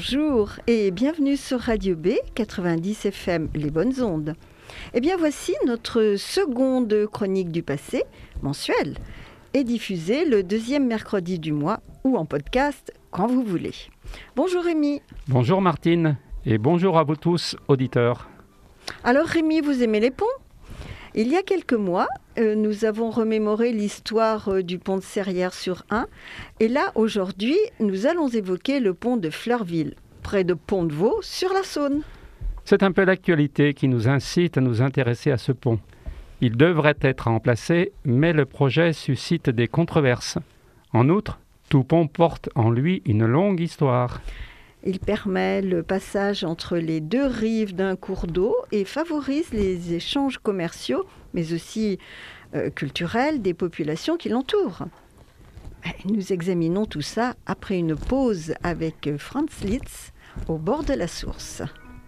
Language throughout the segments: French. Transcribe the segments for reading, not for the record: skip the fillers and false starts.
Bonjour et bienvenue sur Radio B 90 FM, les bonnes ondes. Eh bien voici notre seconde chronique du passé, mensuelle, et diffusée le deuxième mercredi du mois ou en podcast quand vous voulez. Bonjour Rémi. Bonjour Martine et bonjour à vous tous auditeurs. Alors Rémi, vous aimez les ponts ? Il y a quelques mois, nous avons remémoré l'histoire du pont de Serrières-sur-Ain. Et là, aujourd'hui, nous allons évoquer le pont de Fleurville, près de Pont-de-Vaux, sur la Saône. C'est un peu l'actualité qui nous incite à nous intéresser à ce pont. Il devrait être remplacé, mais le projet suscite des controverses. En outre, tout pont porte en lui une longue histoire. Il permet le passage entre les deux rives d'un cours d'eau et favorise les échanges commerciaux, mais aussi culturels des populations qui l'entourent. Nous examinons tout ça après une pause avec Franz Liszt au bord de la source.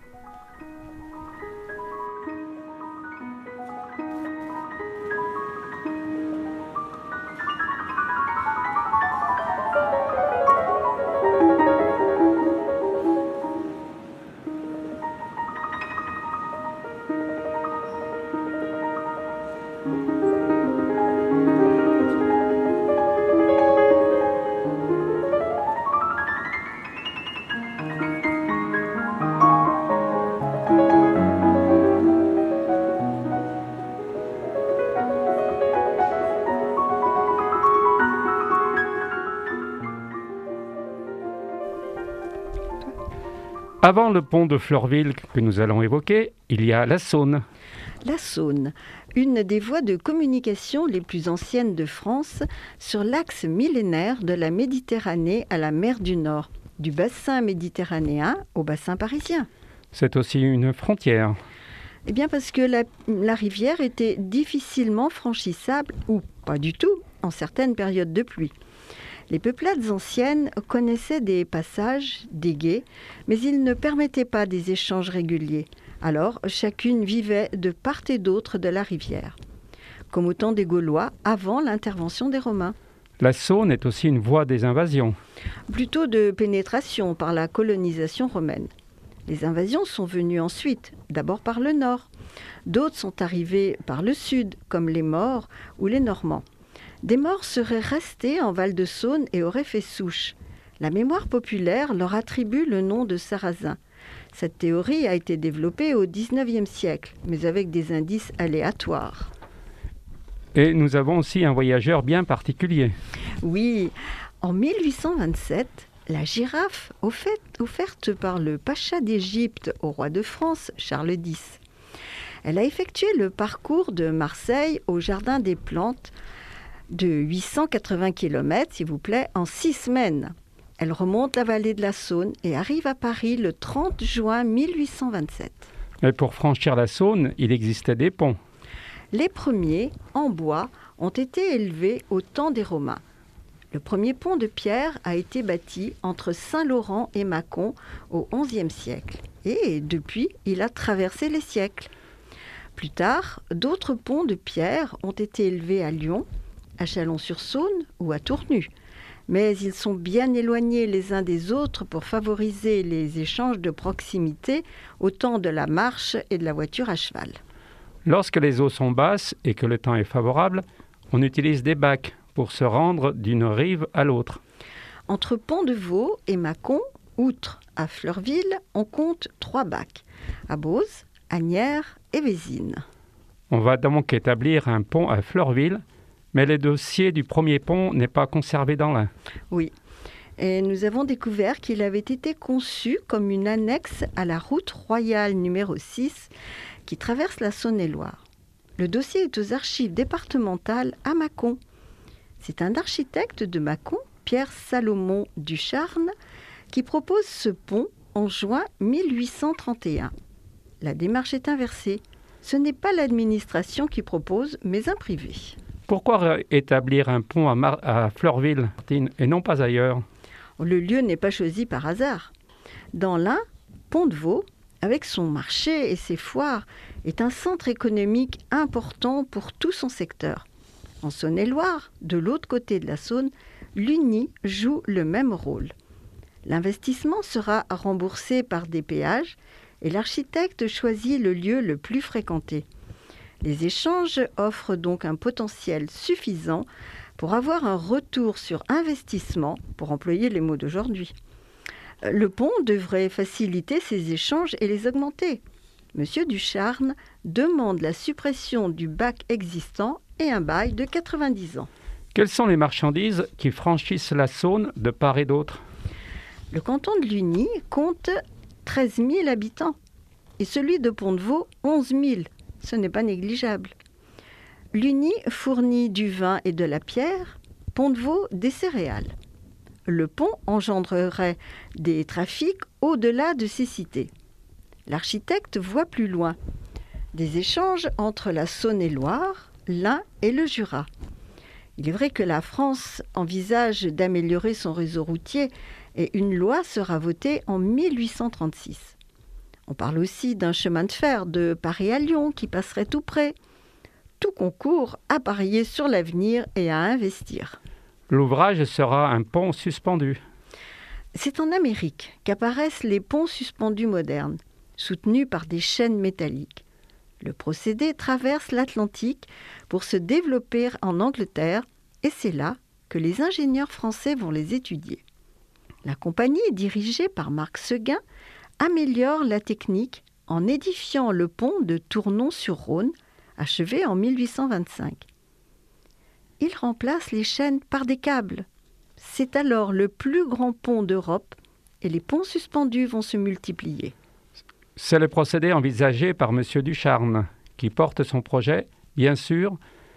Avant le pont de Fleurville que nous allons évoquer, il y a la Saône. La Saône, une des voies de communication les plus anciennes de France sur l'axe millénaire de la Méditerranée à la mer du Nord, du bassin méditerranéen au bassin parisien. C'est aussi une frontière. Eh bien parce que la rivière était difficilement franchissable, ou pas du tout, en certaines périodes de pluie. Les peuplades anciennes connaissaient des passages, des gués, mais ils ne permettaient pas des échanges réguliers. Alors, chacune vivait de part et d'autre de la rivière, comme au temps des Gaulois avant l'intervention des Romains. La Saône est aussi une voie des invasions. Plutôt de pénétration par la colonisation romaine. Les invasions sont venues ensuite, d'abord par le nord. D'autres sont arrivées par le sud, comme les Maures ou les Normands. Des Maures seraient restés en Val-de-Saône et auraient fait souche. La mémoire populaire leur attribue le nom de Sarrasins. Cette théorie a été développée au XIXe siècle, mais avec des indices aléatoires. Et nous avons aussi un voyageur bien particulier. Oui, en 1827, la girafe offerte par le pacha d'Égypte au roi de France, Charles X. Elle a effectué le parcours de Marseille au Jardin des Plantes de 880 km, s'il vous plaît, en 6 semaines. Elle remonte la vallée de la Saône et arrive à Paris le 30 juin 1827. Mais pour franchir la Saône, il existait des ponts. Les premiers, en bois, ont été élevés au temps des Romains. Le premier pont de pierre a été bâti entre Saint-Laurent et Mâcon au XIe siècle. Et depuis, il a traversé les siècles. Plus tard, d'autres ponts de pierre ont été élevés à Lyon, à Chalon-sur-Saône ou à Tournu. Mais ils sont bien éloignés les uns des autres pour favoriser les échanges de proximité au temps de la marche et de la voiture à cheval. Lorsque les eaux sont basses et que le temps est favorable, on utilise des bacs pour se rendre d'une rive à l'autre. Entre Pont-de-Vaux et Mâcon, outre à Fleurville, on compte 3 bacs, à Beauce, Asnières et Vésines. On va donc établir un pont à Fleurville, mais le dossier du premier pont n'est pas conservé dans l'Ain. Oui, et nous avons découvert qu'il avait été conçu comme une annexe à la route royale numéro 6 qui traverse la Saône-et-Loire. Le dossier est aux archives départementales à Mâcon. C'est un architecte de Mâcon, Pierre Salomon Ducharne, qui propose ce pont en juin 1831. La démarche est inversée. Ce n'est pas l'administration qui propose, mais un privé. Pourquoi établir un pont à Fleurville, Martine, et non pas ailleurs ? Le lieu n'est pas choisi par hasard. Dans l'Ain, Pont-de-Vaux, avec son marché et ses foires, est un centre économique important pour tout son secteur. En Saône-et-Loire, de l'autre côté de la Saône, l'Uni joue le même rôle. L'investissement sera remboursé par des péages et l'architecte choisit le lieu le plus fréquenté. Les échanges offrent donc un potentiel suffisant pour avoir un retour sur investissement, pour employer les mots d'aujourd'hui. Le pont devrait faciliter ces échanges et les augmenter. Monsieur Ducharne demande la suppression du bac existant et un bail de 90 ans. Quelles sont les marchandises qui franchissent la Saône de part et d'autre ? Le canton de Lugny compte 13 000 habitants et celui de Pont-de-Vaux 11 000. Ce n'est pas négligeable. Lugny fournit du vin et de la pierre, Pont-de-Vaux des céréales. Le pont engendrerait des trafics au-delà de ces cités. L'architecte voit plus loin, des échanges entre la Saône-et-Loire, l'Ain et le Jura. Il est vrai que la France envisage d'améliorer son réseau routier et une loi sera votée en 1836. On parle aussi d'un chemin de fer de Paris à Lyon qui passerait tout près. Tout concourt à parier sur l'avenir et à investir. L'ouvrage sera un pont suspendu. C'est en Amérique qu'apparaissent les ponts suspendus modernes, soutenus par des chaînes métalliques. Le procédé traverse l'Atlantique pour se développer en Angleterre et c'est là que les ingénieurs français vont les étudier. La compagnie, dirigée par Marc Seguin, améliore la technique en édifiant le pont de Tournon-sur-Rhône, achevé en 1825. Il remplace les chaînes par des câbles. C'est alors le plus grand pont d'Europe et les ponts suspendus vont se multiplier. C'est le procédé envisagé par M. Ducharne, qui porte son projet, bien sûr,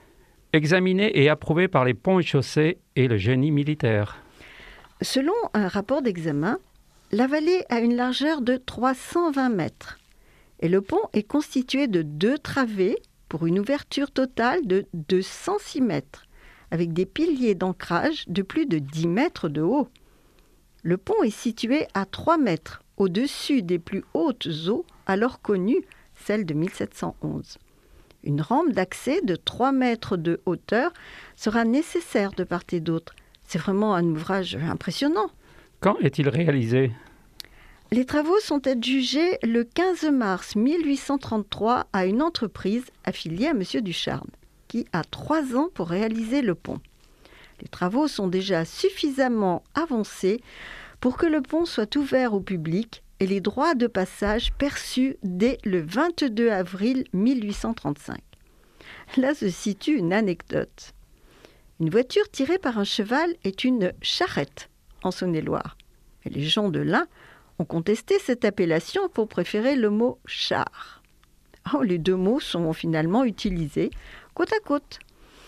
examiné et approuvé par les ponts et chaussées et le génie militaire. Selon un rapport d'examen, la vallée a une largeur de 320 mètres et le pont est constitué de 2 travées pour une ouverture totale de 206 mètres, avec des piliers d'ancrage de plus de 10 mètres de haut. Le pont est situé à 3 mètres au-dessus des plus hautes eaux alors connues, celles de 1711. Une rampe d'accès de 3 mètres de hauteur sera nécessaire de part et d'autre. C'est vraiment un ouvrage impressionnant. Quand est-il réalisé ? Les travaux sont adjugés le 15 mars 1833 à une entreprise affiliée à M. Ducharne, qui a 3 ans pour réaliser le pont. Les travaux sont déjà suffisamment avancés pour que le pont soit ouvert au public et les droits de passage perçus dès le 22 avril 1835. Là se situe une anecdote. Une voiture tirée par un cheval est une charrette en Saône-et-Loire. Et les gens de l'Ain ont contesté cette appellation pour préférer le mot char. Les 2 mots sont finalement utilisés côte à côte.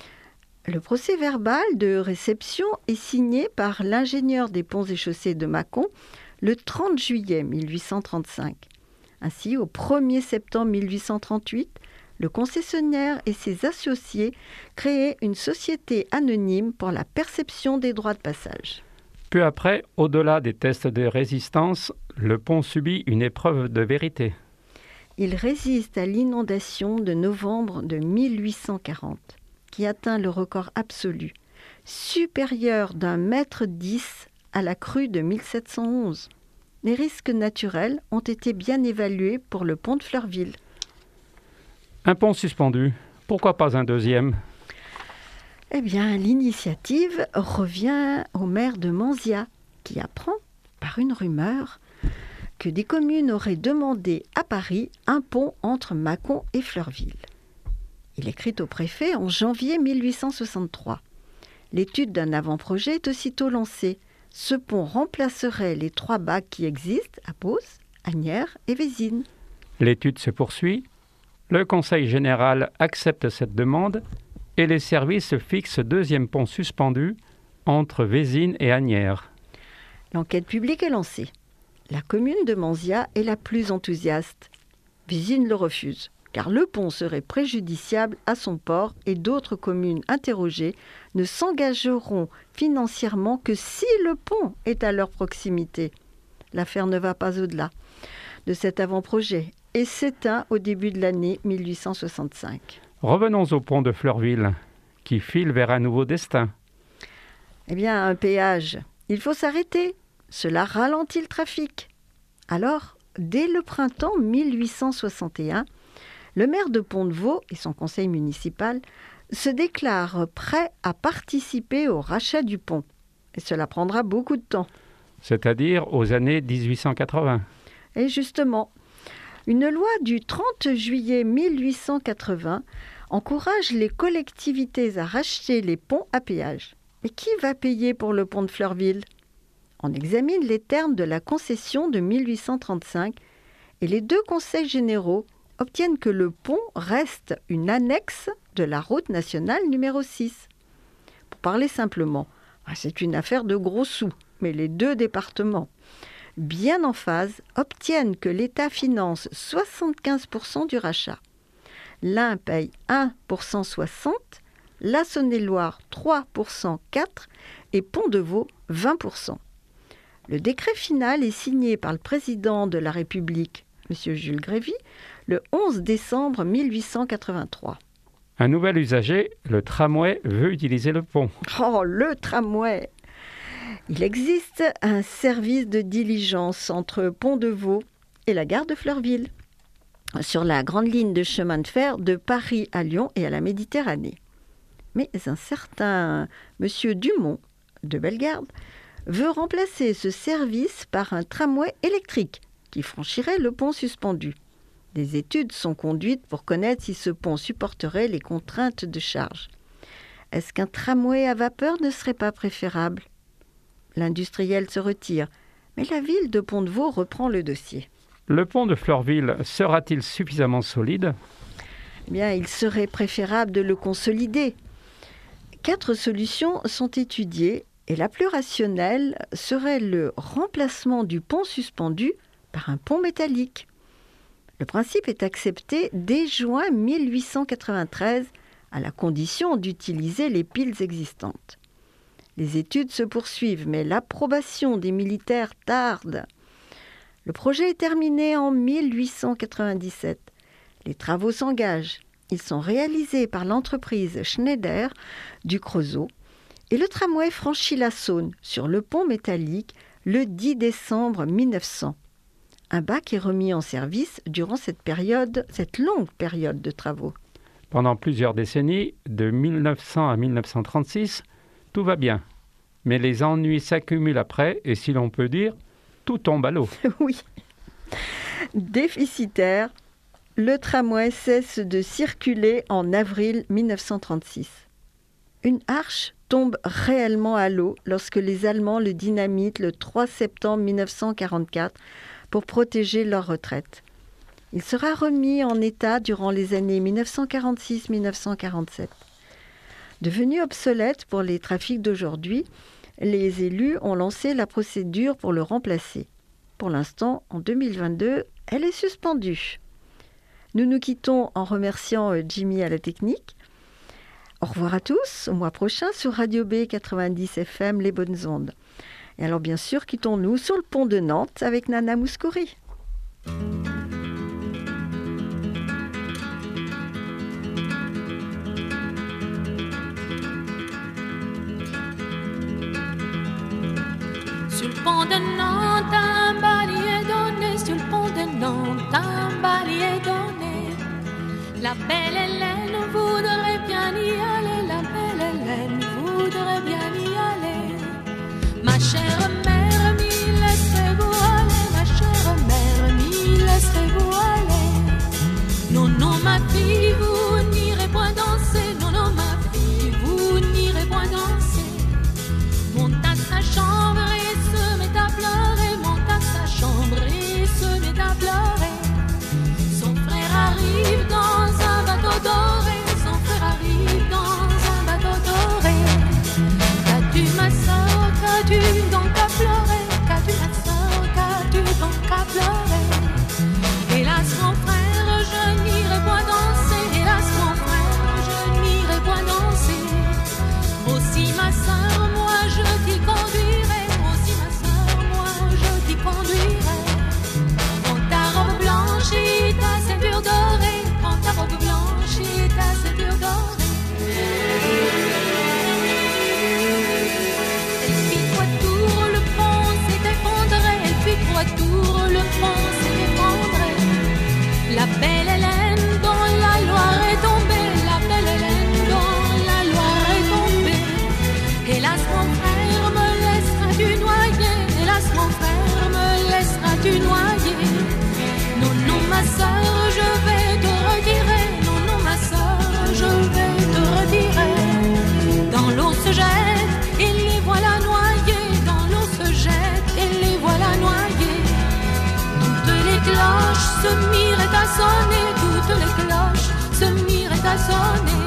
Le procès-verbal de réception est signé par l'ingénieur des ponts et chaussées de Mâcon le 30 juillet 1835. Ainsi, au 1er septembre 1838, le concessionnaire et ses associés créaient une société anonyme pour la perception des droits de passage. Peu après, au-delà des tests de résistance, le pont subit une épreuve de vérité. Il résiste à l'inondation de novembre de 1840, qui atteint le record absolu, supérieur d'1,10 mètre à la crue de 1711. Les risques naturels ont été bien évalués pour le pont de Fleurville. Un pont suspendu, pourquoi pas un deuxième ? Eh bien, l'initiative revient au maire de Manzia, qui apprend, par une rumeur, que des communes auraient demandé à Paris un pont entre Mâcon et Fleurville. Il écrit au préfet en janvier 1863. L'étude d'un avant-projet est aussitôt lancée. Ce pont remplacerait les 3 bacs qui existent à Beauce, Asnières et Vésines. L'étude se poursuit. Le Conseil général accepte cette demande et les services fixent 2e pont suspendu entre Vésines et Asnières. L'enquête publique est lancée. La commune de Manzia est la plus enthousiaste. Vésines le refuse, car le pont serait préjudiciable à son port et d'autres communes interrogées ne s'engageront financièrement que si le pont est à leur proximité. L'affaire ne va pas au-delà de cet avant-projet et s'éteint au début de l'année 1865. Revenons au pont de Fleurville, qui file vers un nouveau destin. Eh bien, un péage. Il faut s'arrêter Cela ralentit le trafic. Alors, dès le printemps 1861, le maire de Pont-de-Vaux et son conseil municipal se déclarent prêts à participer au rachat du pont. Et cela prendra beaucoup de temps. C'est-à-dire aux années 1880. Et justement, une loi du 30 juillet 1880 encourage les collectivités à racheter les ponts à péage. Mais qui va payer pour le pont de Fleurville ? On examine les termes de la concession de 1835 et les deux conseils généraux obtiennent que le pont reste une annexe de la route nationale numéro 6. Pour parler simplement, c'est une affaire de gros sous, mais les deux départements, bien en phase, obtiennent que l'État finance 75% du rachat. L'un paye 1,60%, la Saône-et-Loire 3,4% et Pont-de-Vaux 20%. Le décret final est signé par le président de la République, M. Jules Grévy, le 11 décembre 1883. Un nouvel usager, le tramway, veut utiliser le pont. Oh, le tramway! Il existe un service de diligence entre Pont-de-Vaux et la gare de Fleurville, sur la grande ligne de chemin de fer de Paris à Lyon et à la Méditerranée. Mais un certain M. Dumont, de Bellegarde, veut remplacer ce service par un tramway électrique qui franchirait le pont suspendu. Des études sont conduites pour connaître si ce pont supporterait les contraintes de charge. Est-ce qu'un tramway à vapeur ne serait pas préférable ? L'industriel se retire, mais la ville de Pont-de-Vaux reprend le dossier. Le pont de Fleurville sera-t-il suffisamment solide ? Eh bien, il serait préférable de le consolider. 4 solutions sont étudiées et la plus rationnelle serait le remplacement du pont suspendu par un pont métallique. Le principe est accepté dès juin 1893 à la condition d'utiliser les piles existantes. Les études se poursuivent, mais l'approbation des militaires tarde. Le projet est terminé en 1897. Les travaux s'engagent. Ils sont réalisés par l'entreprise Schneider du Creusot et le tramway franchit la Saône sur le pont métallique le 10 décembre 1900. Un bac est remis en service durant cette longue période de travaux. Pendant plusieurs décennies, de 1900 à 1936, tout va bien. Mais les ennuis s'accumulent après et, si l'on peut dire, tout tombe à l'eau. Oui. Déficitaire, le tramway cesse de circuler en avril 1936. Une arche tombe réellement à l'eau lorsque les Allemands le dynamitent le 3 septembre 1944 pour protéger leur retraite. Il sera remis en état durant les années 1946-1947. Devenu obsolète pour les trafics d'aujourd'hui, les élus ont lancé la procédure pour le remplacer. Pour l'instant, en 2022, elle est suspendue. Nous nous quittons en remerciant Jimmy à la technique. Au revoir à tous, au mois prochain sur Radio B 90 FM, les bonnes ondes. Et alors bien sûr, quittons-nous sur le pont de Nantes avec Nana Mouskouri. Sur le pont de Nantes, un balier donné. Sur le pont de Nantes, un balier donné. La belle Hélène voudrait bien y aller. La belle Hélène voudrait bien y aller. Ma chère mère, m'y laissez-vous aller. Ma chère mère, m'y laissez-vous aller. Non, non, ma fille, vous n'irez point danser. Non, non, ma fille, vous n'irez point danser. Monte à sa chambre et se met à pleurer. Monte à sa chambre et se met à pleurer. Son frère arrive dans un bateau doré. sonner, toutes les cloches se mirent à sonner.